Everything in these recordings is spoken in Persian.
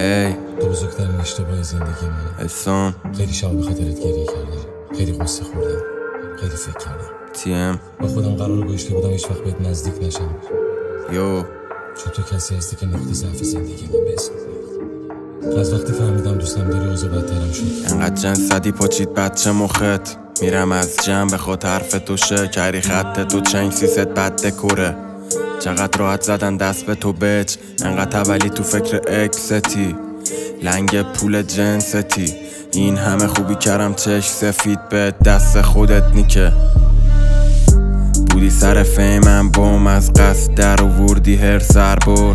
ای تو بزرگترین اشتباه زندگی منه. احسان خیلی شب به خاطرت گریه کردم، خیلی قصه خوردم، خیلی فکر کردم. TM با خودم قرار گذاشته بودم هیچ وقت بهت نزدیک نشم، یو چون تو کسی هستی که نقطه ضعف زندگی من به حساب میاد. از وقتی فهمیدم دوستم داری اوضاع بدترم شد. انقدر جنسدی پاچید بچه مخت، میرم از جمع بخواد حرف تو شه. کری خط تو چنگ سیست بد دکوره، چقدر راحت زدن دست به تو بچ. انقدر تولی تو فکر اکستی، لنگ پول جنستی. این همه خوبی کردم چشم سفید به دست خودت نیکه. بودی سر فیمم بوم از قصد در وردی هر سر بر.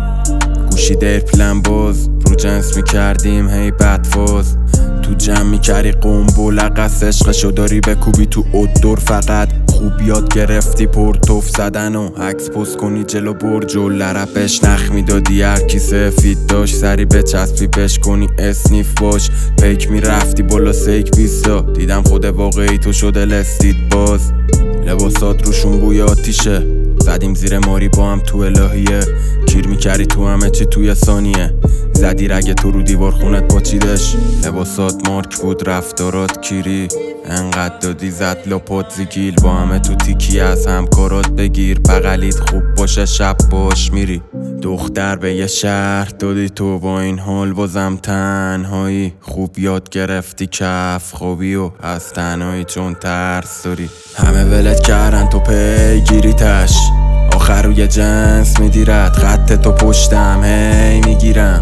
گوشی دیر پلن باز رو جنس میکردیم هی بدفاز. تو جمع میکردی قنبول قصد عشقشو داری بکوبی تو ادور. فقط خوب یاد گرفتی پرتوف زدن و عکس پست کنی جلو برج و لرپش نخ میدادی. هر کی سفید داشت سری بچسبی بش کنی اسنیف باش. پیک میرفتی بالا سیک بیستا، دیدم خود واقعی تو شده لستید باز. لباسات روشون بوی آتیشه، زدیم زیر ماری با هم تو الهیه. کیر میکردی تو همه چی توی ثانیه، زدی رگ تو رو دیوار خونت پاچیدش. لباسات مارک بود رفتارات کیری، انقدر دادی زد لاپات زیگیل. با همه تو تیکی از همکارات بگیر، بغلیت خوب باشه شب باش میری. دختر به یه شهر دادی تو، با این حال بازم تنهایی. خوب یاد گرفتی کف خوابی و از تنهایی چون ترس داری. همه ولت کردن تو پیگیری تش، آخر روی جنس میدیرد. خط تو پشتم هی میگیرم،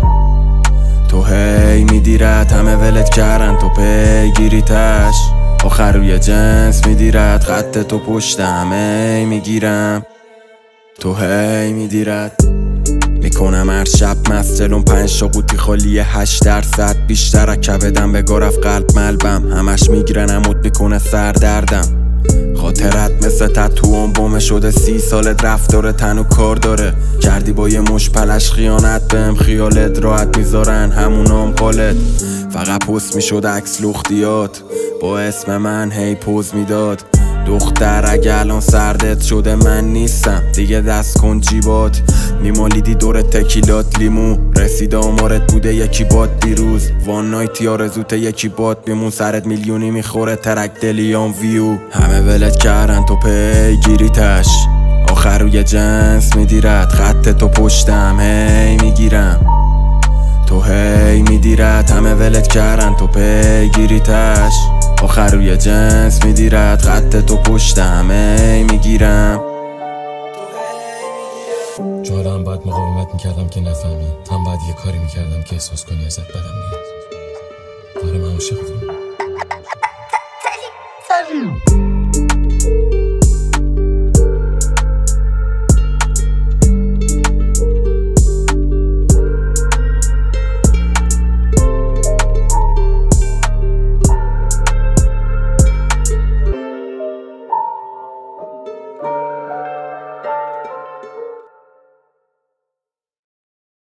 تو هی میدیرد. همه ولت کردن تو پیگیری تش، آخر روی جنس میدیرد. خط تو پشتم هی میگیرم، تو هی میدیرد. میکنم هر شب مست جلوم 5 تا قوطی خالی 8%. بیشتر کبدم به گرف قلب ملبم، همش میگیرن عمود میکنه سردردم. خاطرت مثل تتوام بومه شده 30 سالت رفتار تن و کار داره. کردی با یه مش پلش خیانت بهم، خیالت راحت میذارن همونام قالت. فقط پست میشد عکس لختیات با اسم من هی پوز میداد. دختر اگه الان سردت شده من نیستم دیگه، دست کن جیبات. میمالیدی دور تکیلات لیمو، رسید آمارت بوده یکی باد دیروز. وان نایتی آرزوت یکی باد میمون، سرت میلیونی میخوره ترک دلیان ویو. همه ولت کردن تو پیگیری تش، آخر روی جنس میدیرد. خط تو پشتم هی میگیرم، تو هی میدیرد. همه ولت کردن تو پیگیری تش، آخر روی جنس میدیرد. خط تو پشتم هی میگیرم. چون هم باید مقاومت میکردم که نفهمی، هم باید یه کاری میکردم که احساس کنی ازت بدم میاد. من عاشق بودم.